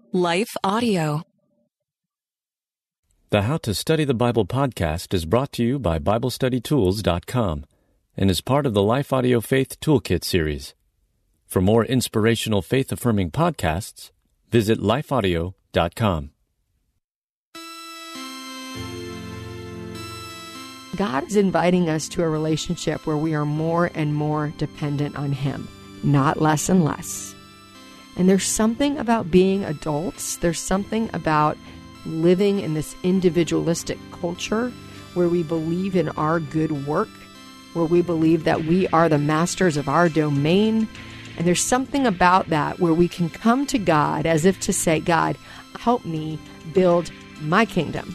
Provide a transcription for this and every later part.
Life Audio. The How to Study the Bible podcast is brought to you by BibleStudyTools.com and is part of the Life Audio Faith Toolkit series. For more inspirational faith-affirming podcasts, visit lifeaudio.com. God is inviting us to a relationship where we are more and more dependent on Him, not less and less. And there's something about being adults, there's something about living in this individualistic culture where we believe in our good work, where we believe that we are the masters of our domain. And there's something about that where we can come to God as if to say, God, help me build my kingdom.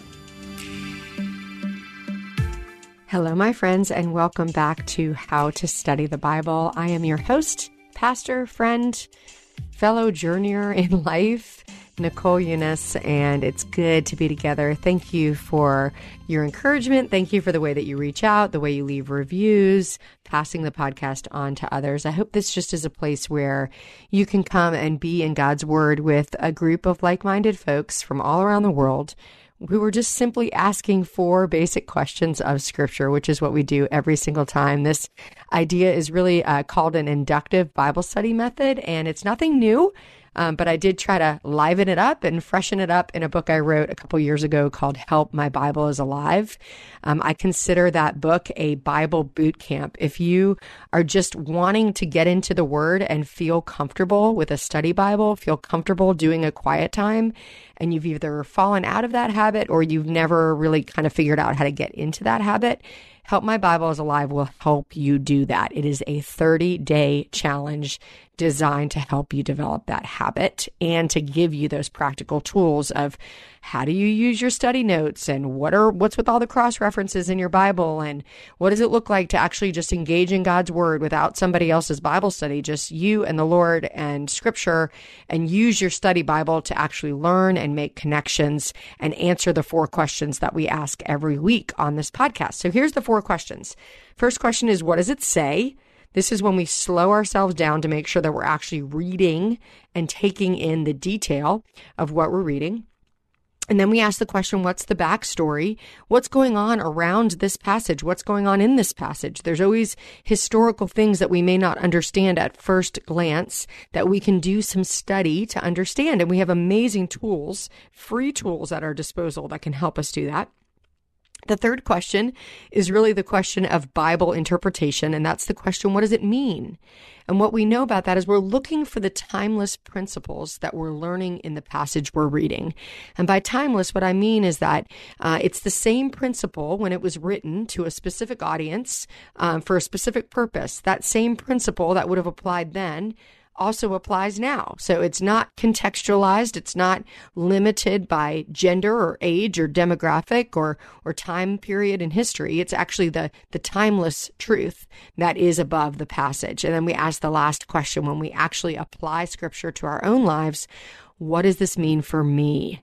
Hello, my friends, and welcome back to How to Study the Bible. I am your host, pastor, friend, fellow journeyer in life, Nicole Eunice, and it's good to be together. Thank you for your encouragement. Thank you for the way that you reach out, the way you leave reviews, passing the podcast on to others. I hope this just is a place where you can come and be in God's Word with a group of like-minded folks from all around the world who were just simply asking for basic questions of Scripture, which is what we do every single time. This idea is really called an inductive Bible study method, and it's nothing new. But I did try to liven it up and freshen it up in a book I wrote a couple years ago called Help, My Bible is Alive. I consider that book a Bible boot camp. If you are just wanting to get into the Word and feel comfortable with a study Bible, feel comfortable doing a quiet time, and you've either fallen out of that habit or you've never really kind of figured out how to get into that habit, Help My Bible is Alive will help you do that. It is a 30-day challenge designed to help you develop that habit and to give you those practical tools of how do you use your study notes and what's with all the cross references in your Bible and what does it look like to actually just engage in God's Word without somebody else's Bible study, just you and the Lord and Scripture, and use your study Bible to actually learn and make connections and answer the 4 questions that we ask every week on this podcast. So here's the 4 questions. First question is, what does it say? This is when we slow ourselves down to make sure that we're actually reading and taking in the detail of what we're reading. And then we ask the question, what's the backstory? What's going on around this passage? What's going on in this passage? There's always historical things that we may not understand at first glance that we can do some study to understand. And we have amazing tools, free tools at our disposal that can help us do that. The third question is really the question of Bible interpretation, and that's the question, what does it mean? And what we know about that is we're looking for the timeless principles that we're learning in the passage we're reading. And by timeless, what I mean is that it's the same principle when it was written to a specific audience for a specific purpose. That same principle that would have applied then also applies now. So it's not contextualized. It's not limited by gender or age or demographic or time period in history. It's actually the timeless truth that is above the passage. And then we ask the last question when we actually apply Scripture to our own lives. What does this mean for me?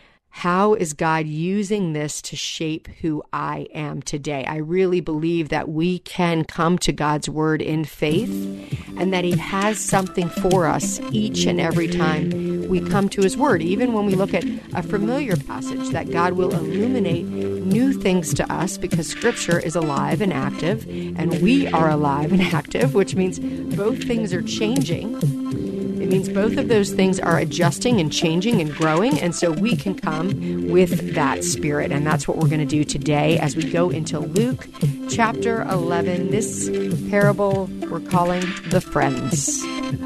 How is God using this to shape who I am today? I really believe that we can come to God's Word in faith and that He has something for us each and every time we come to His Word. Even when we look at a familiar passage, that God will illuminate new things to us because Scripture is alive and active and we are alive and active, which means both things are changing. It means both of those things are adjusting and changing and growing, and so we can come with that spirit, and that's what we're going to do today as we go into Luke chapter 11, this parable we're calling The Friends.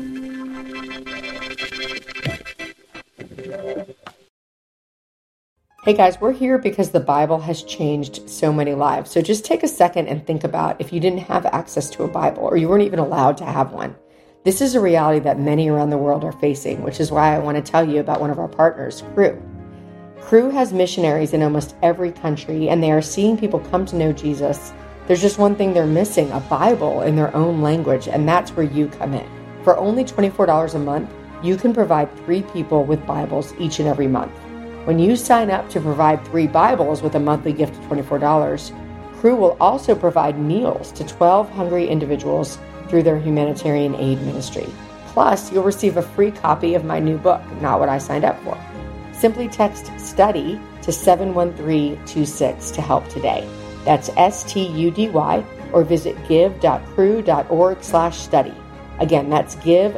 Hey guys, we're here because the Bible has changed so many lives. So just take a second and think about if you didn't have access to a Bible or you weren't even allowed to have one. This is a reality that many around the world are facing, which is why I want to tell you about one of our partners, Cru. Cru has missionaries in almost every country, and they are seeing people come to know Jesus. There's just one thing they're missing, a Bible in their own language, and that's where you come in. For only $24 a month, you can provide 3 people with Bibles each and every month. When you sign up to provide 3 Bibles with a monthly gift of $24, Cru will also provide meals to 12 hungry individuals through their humanitarian aid ministry. Plus, you'll receive a free copy of my new book, Not What I Signed Up For. Simply text STUDY to 71326 to help today. That's STUDY, or visit give.cru.org/study. Again, that's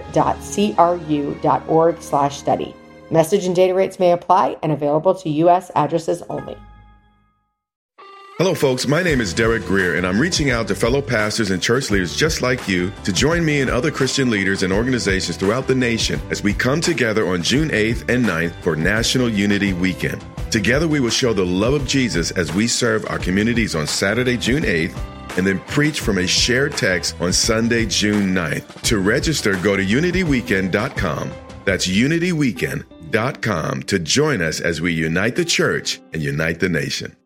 give.cru.org/study. Message and data rates may apply and available to U.S. addresses only. Hello, folks. My name is Derek Greer, and I'm reaching out to fellow pastors and church leaders just like you to join me and other Christian leaders and organizations throughout the nation as we come together on June 8th and 9th for National Unity Weekend. Together, we will show the love of Jesus as we serve our communities on Saturday, June 8th, and then preach from a shared text on Sunday, June 9th. To register, go to unityweekend.com. That's unityweekend.com to join us as we unite the church and unite the nation.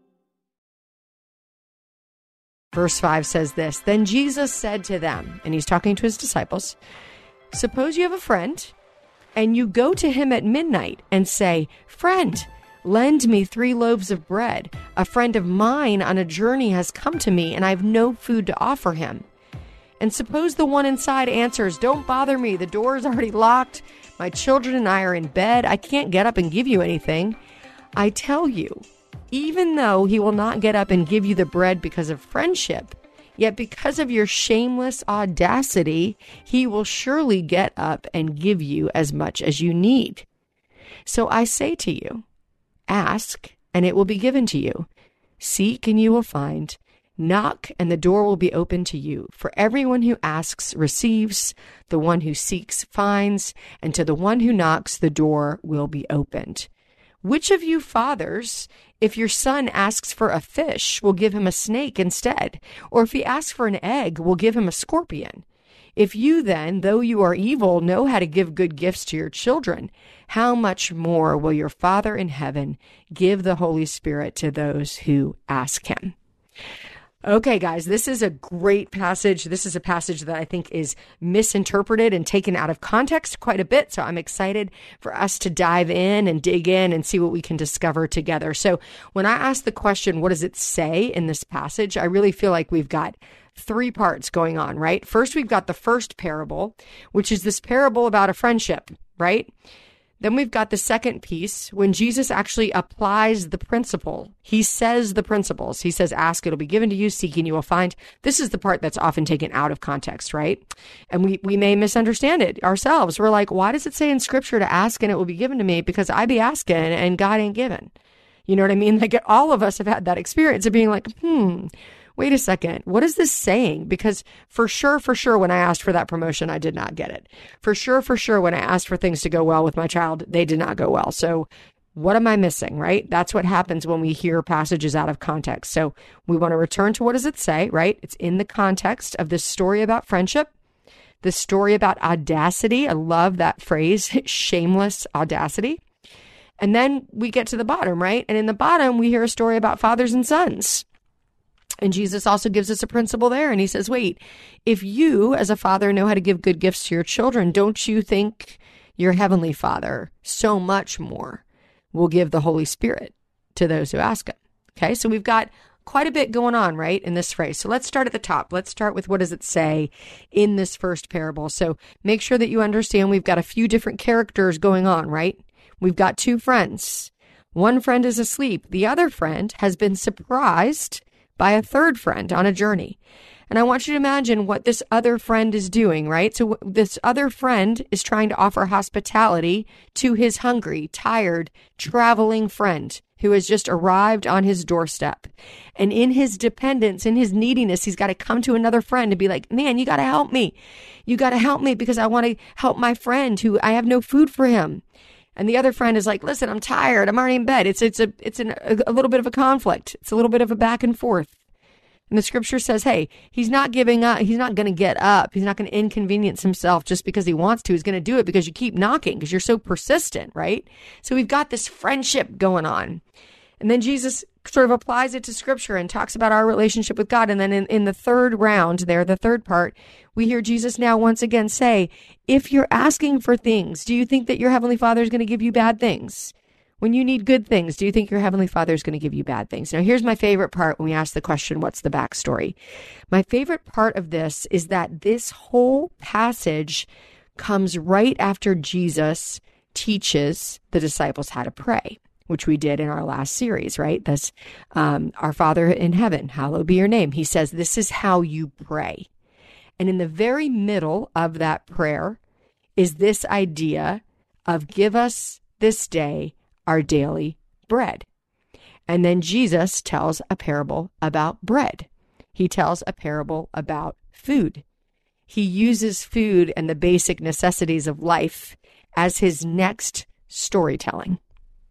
Verse 5 says this, Then Jesus said to them, and he's talking to his disciples, Suppose you have a friend, and you go to him at midnight and say, Friend, lend me 3 loaves of bread. A friend of mine on a journey has come to me, and I have no food to offer him. And suppose the one inside answers, Don't bother me, the door is already locked. My children and I are in bed. I can't get up and give you anything. I tell you, even though he will not get up and give you the bread because of friendship, yet because of your shameless audacity, he will surely get up and give you as much as you need. So I say to you, ask, and it will be given to you. Seek, and you will find. Knock, and the door will be open to you. For everyone who asks receives, the one who seeks finds, and to the one who knocks, the door will be opened. Which of you fathers, if your son asks for a fish, will give him a snake instead? Or if he asks for an egg, will give him a scorpion? If you then, though you are evil, know how to give good gifts to your children, how much more will your Father in heaven give the Holy Spirit to those who ask him? Okay, guys, this is a great passage. This is a passage that I think is misinterpreted and taken out of context quite a bit. So I'm excited for us to dive in and dig in and see what we can discover together. So when I ask the question, what does it say in this passage? I really feel like we've got 3 parts going on, right? First, we've got the first parable, which is this parable about a friendship, right? Then we've got the second piece when Jesus actually applies the principle. He says the principles. He says, ask, it'll be given to you, seek, and you will find. This is the part that's often taken out of context, right? And we may misunderstand it ourselves. We're like, why does it say in scripture to ask and it will be given to me? Because I be asking and God ain't giving. You know what I mean? Like all of us have had that experience of being like, wait a second, what is this saying? Because for sure, when I asked for that promotion, I did not get it. For sure, when I asked for things to go well with my child, they did not go well. So what am I missing, right? That's what happens when we hear passages out of context. So we want to return to what does it say, right? It's in the context of this story about friendship, this story about audacity. I love that phrase, shameless audacity. And then we get to the bottom, right? And in the bottom, we hear a story about fathers and sons. And Jesus also gives us a principle there. And he says, wait, if you as a father know how to give good gifts to your children, don't you think your heavenly Father so much more will give the Holy Spirit to those who ask him? Okay, so we've got quite a bit going on, right, in this phrase. So let's start at the top. Let's start with what does it say in this first parable. So make sure that you understand we've got a few different characters going on, right? We've got 2 friends. One friend is asleep. The other friend has been surprised by a third friend on a journey. And I want you to imagine what this other friend is doing, right? So this other friend is trying to offer hospitality to his hungry, tired, traveling friend who has just arrived on his doorstep. And in his dependence, in his neediness, he's got to come to another friend and be like, man, you got to help me. You got to help me because I want to help my friend who I have no food for him. And the other friend is like, listen, I'm tired. I'm already in bed. It's a little bit of a conflict. It's a little bit of a back and forth. And the scripture says, hey, he's not giving up. He's not going to get up. He's not going to inconvenience himself just because he wants to. He's going to do it because you keep knocking, because you're so persistent, right? So we've got this friendship going on. And then Jesus sort of applies it to scripture and talks about our relationship with God. And then in the third round there, the third part, we hear Jesus now once again say, if you're asking for things, do you think that your Heavenly Father is going to give you bad things? When you need good things, do you think your Heavenly Father is going to give you bad things? Now, here's my favorite part when we ask the question, what's the backstory? My favorite part of this is that this whole passage comes right after Jesus teaches the disciples how to pray, which we did in our last series, right? That's our Father in heaven, hallowed be your name. He says, this is how you pray. And in the very middle of that prayer is this idea of give us this day our daily bread. And then Jesus tells a parable about bread. He tells a parable about food. He uses food and the basic necessities of life as his next storytelling.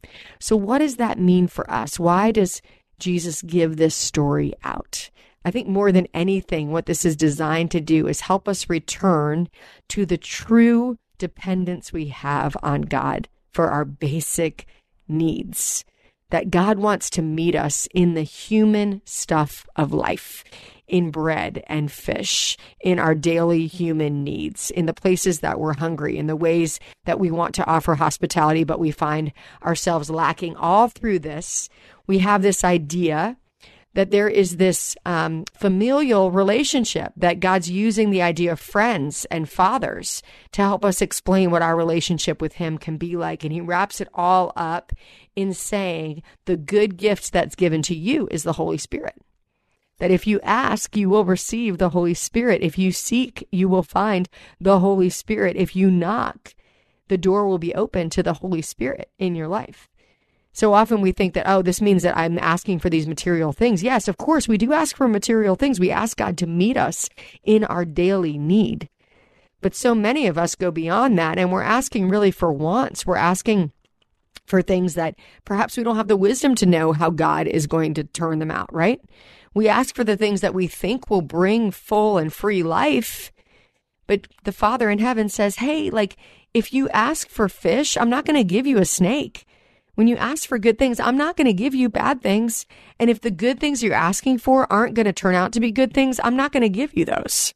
So what does that mean for us? Why does Jesus give this story out? I think more than anything, what this is designed to do is help us return to the true dependence we have on God for our basic needs. That God wants to meet us in the human stuff of life, in bread and fish, in our daily human needs, in the places that we're hungry, in the ways that we want to offer hospitality, but we find ourselves lacking. All through this, we have this idea that there is this familial relationship, that God's using the idea of friends and fathers to help us explain what our relationship with him can be like. And he wraps it all up in saying the good gift that's given to you is the Holy Spirit. That if you ask, you will receive the Holy Spirit. If you seek, you will find the Holy Spirit. If you knock, the door will be open to the Holy Spirit in your life. So often we think that, oh, this means that I'm asking for these material things. Yes, of course, we do ask for material things. We ask God to meet us in our daily need. But so many of us go beyond that, and we're asking really for wants. We're asking for things that perhaps we don't have the wisdom to know how God is going to turn them out, right? We ask for the things that we think will bring full and free life. But the Father in heaven says, hey, like, if you ask for fish, I'm not going to give you a snake. When you ask for good things, I'm not going to give you bad things. And if the good things you're asking for aren't going to turn out to be good things, I'm not going to give you those.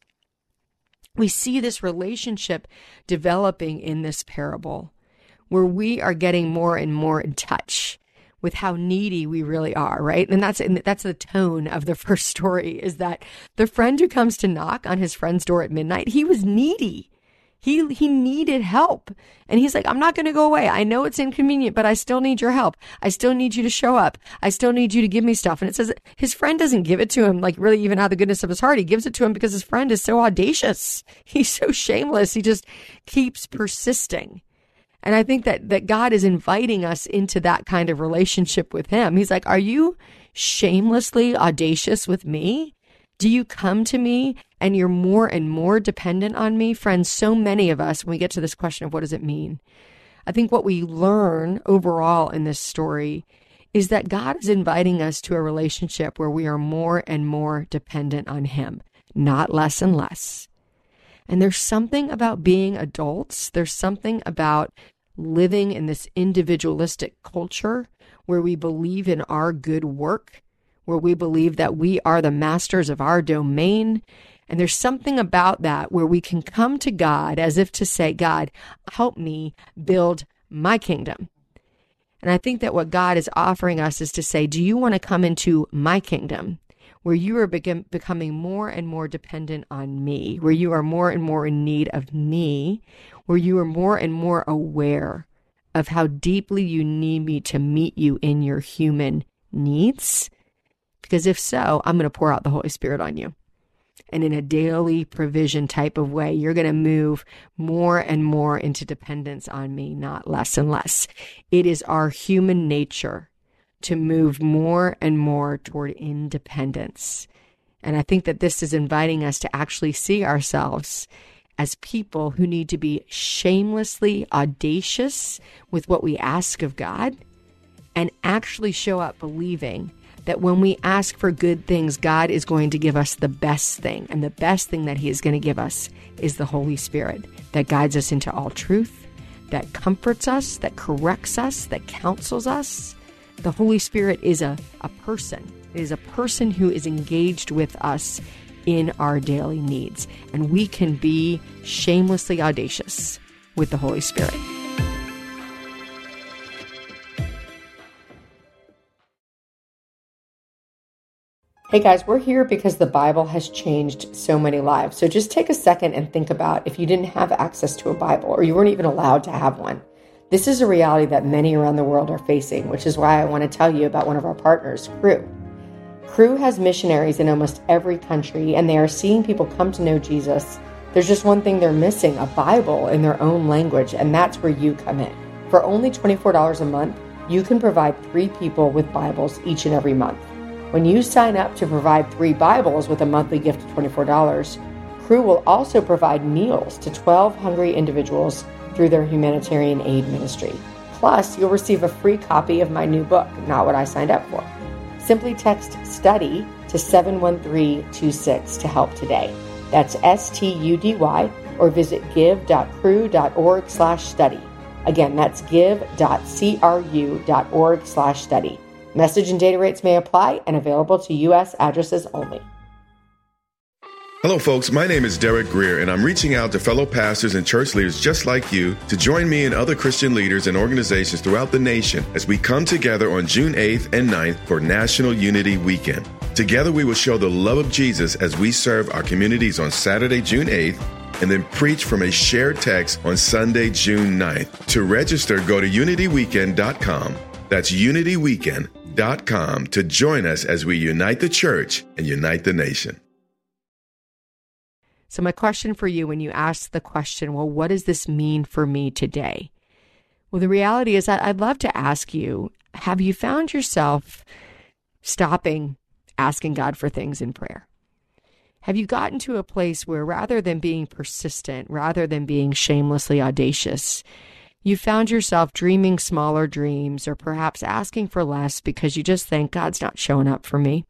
We see this relationship developing in this parable where we are getting more and more in touch with how needy we really are, right? And that's the tone of the first story, is that the friend who comes to knock on his friend's door at midnight, he was needy. He needed help. And he's like, I'm not going to go away. I know it's inconvenient, but I still need your help. I still need you to show up. I still need you to give me stuff. And it says his friend doesn't give it to him, like really even out of the goodness of his heart. He gives it to him because his friend is so audacious. He's so shameless. He just keeps persisting. And I think that God is inviting us into that kind of relationship with him. He's like, are you shamelessly audacious with me? Do you come to me and you're more and more dependent on me? Friends, so many of us, when we get to this question of what does it mean, I think what we learn overall in this story is that God is inviting us to a relationship where we are more and more dependent on him, not less and less. And there's something about being adults. There's something about living in this individualistic culture where we believe in our good work, where we believe that we are the masters of our domain. And there's something about that where we can come to God as if to say, God, help me build my kingdom. And I think that what God is offering us is to say, do you want to come into my kingdom, where you are becoming more and more dependent on me, where you are more and more in need of me, where you are more and more aware of how deeply you need me to meet you in your human needs? Because if so, I'm going to pour out the Holy Spirit on you. And in a daily provision type of way, you're going to move more and more into dependence on me, not less and less. It is our human nature to move more and more toward independence. And I think that this is inviting us to actually see ourselves as people who need to be shamelessly audacious with what we ask of God and actually show up believing that when we ask for good things, God is going to give us the best thing. And the best thing that he is going to give us is the Holy Spirit that guides us into all truth, that comforts us, that corrects us, that counsels us. The Holy Spirit is a person. It is a person who is engaged with us in our daily needs. And we can be shamelessly audacious with the Holy Spirit. Hey guys, we're here because the Bible has changed so many lives. So just take a second and think about if you didn't have access to a Bible or you weren't even allowed to have one. This is a reality that many around the world are facing, which is why I want to tell you about one of our partners, Cru. Cru has missionaries in almost every country, and they are seeing people come to know Jesus. There's just one thing they're missing, a Bible in their own language, and that's where you come in. For only $24 a month, you can provide 3 people with Bibles each and every month. When you sign up to provide 3 Bibles with a monthly gift of $24, Cru will also provide meals to 12 hungry individuals through their humanitarian aid ministry. Plus, you'll receive a free copy of my new book, Not What I Signed Up For. Simply text STUDY to 71326 to help today. That's STUDY, or visit give.cru.org/study. Again, that's give.cru.org/study. Message and data rates may apply and available to U.S. addresses only. Hello, folks. My name is Derek Greer, and I'm reaching out to fellow pastors and church leaders just like you to join me and other Christian leaders and organizations throughout the nation as we come together on June 8th and 9th for National Unity Weekend. Together, we will show the love of Jesus as we serve our communities on Saturday, June 8th, and then preach from a shared text on Sunday, June 9th. To register, go to unityweekend.com. That's unityweekend.com to join us as we unite the church and unite the nation. So my question for you when you ask the question, well, what does this mean for me today? Well, the reality is that I'd love to ask you, have you found yourself stopping asking God for things in prayer? Have you gotten to a place where rather than being persistent, rather than being shamelessly audacious, you found yourself dreaming smaller dreams or perhaps asking for less because you just think God's not showing up for me?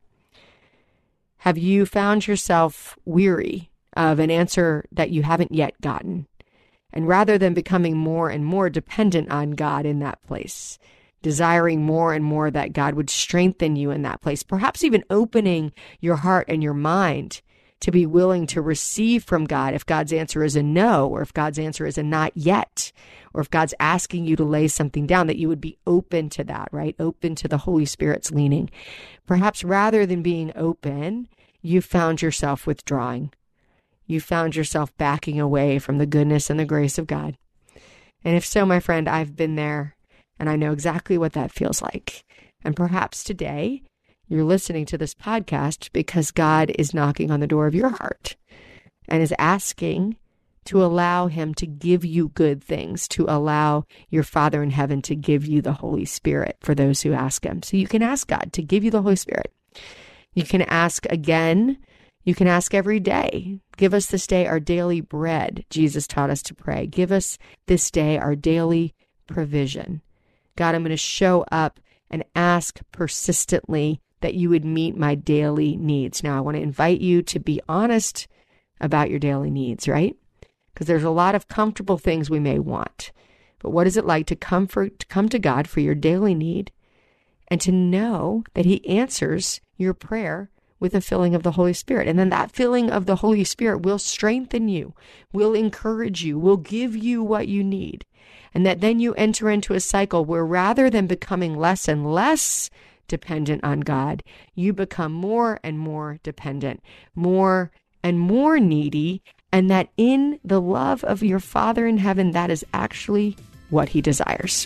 Have you found yourself weary of an answer that you haven't yet gotten? And rather than becoming more and more dependent on God in that place, desiring more and more that God would strengthen you in that place, perhaps even opening your heart and your mind to be willing to receive from God if God's answer is a no, or if God's answer is a not yet, or if God's asking you to lay something down, that you would be open to that, right? Open to the Holy Spirit's leaning. Perhaps rather than being open, you found yourself withdrawing. You found yourself backing away from the goodness and the grace of God. And if so, my friend, I've been there, and I know exactly what that feels like. And perhaps today, you're listening to this podcast because God is knocking on the door of your heart and is asking to allow him to give you good things, to allow your Father in heaven to give you the Holy Spirit for those who ask him. So you can ask God to give you the Holy Spirit. You can ask again. You can ask every day. Give us this day our daily bread. Jesus taught us to pray. Give us this day our daily provision. God, I'm going to show up and ask persistently that you would meet my daily needs. Now, I want to invite you to be honest about your daily needs, right? Because there's a lot of comfortable things we may want. But what is it like to come to God for your daily need and to know that he answers your prayer with a filling of the Holy Spirit? And then that filling of the Holy Spirit will strengthen you, will encourage you, will give you what you need. And that then you enter into a cycle where rather than becoming less and less dependent on God, you become more and more dependent, more and more needy, and that in the love of your Father in heaven, that is actually what he desires.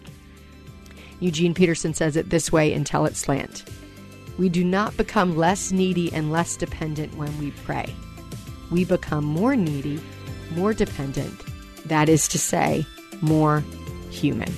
Eugene Peterson says it this way in Tell It Slant: we do not become less needy and less dependent when we pray. We become more needy, more dependent, that is to say, more human.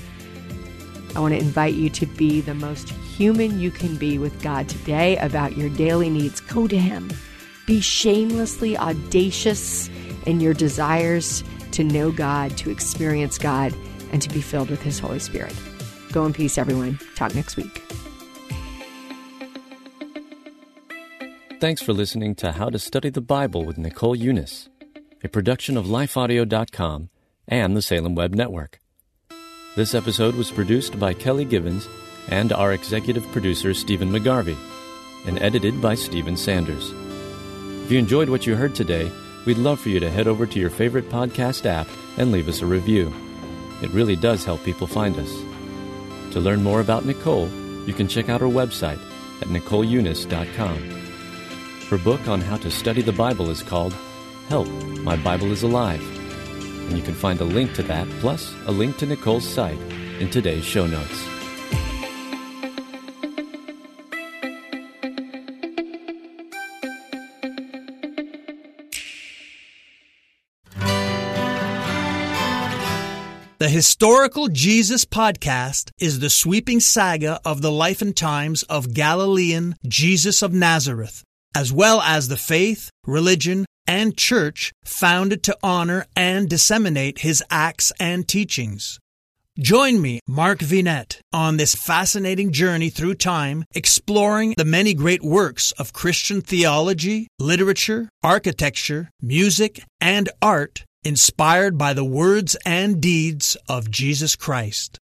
I want to invite you to be the most human you can be with God today about your daily needs. Go to him. Be shamelessly audacious in your desires to know God, to experience God, and to be filled with his Holy Spirit. Go in peace, everyone. Talk next week. Thanks for listening to How to Study the Bible with Nicole Eunice, a production of lifeaudio.com and the Salem Web Network. This episode was produced by Kelly Givens and our executive producer, Stephen McGarvey, and edited by Stephen Sanders. If you enjoyed what you heard today, we'd love for you to head over to your favorite podcast app and leave us a review. It really does help people find us. To learn more about Nicole, you can check out her website at NicoleEunice.com. Her book on how to study the Bible is called Help, My Bible is Alive. And you can find a link to that, plus a link to Nicole's site, in today's show notes. The Historical Jesus Podcast is the sweeping saga of the life and times of Galilean Jesus of Nazareth, as well as the faith, religion, and church founded to honor and disseminate his acts and teachings. Join me, Mark Vinette, on this fascinating journey through time, exploring the many great works of Christian theology, literature, architecture, music, and art inspired by the words and deeds of Jesus Christ.